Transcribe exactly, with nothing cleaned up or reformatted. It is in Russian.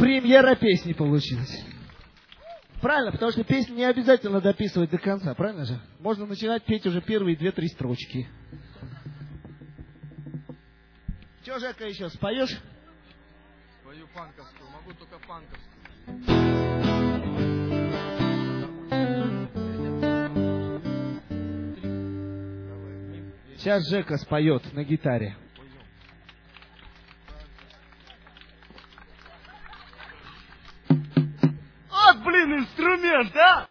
Премьера песни получилась. Правильно, потому что песню не обязательно дописывать до конца, правильно же? Можно начинать петь уже первые две-три строчки. Че, Жека, еще споешь? Спою фанковскую, могу только фанковскую. Сейчас Жека споет на гитаре. Вот, блин, инструмент, а!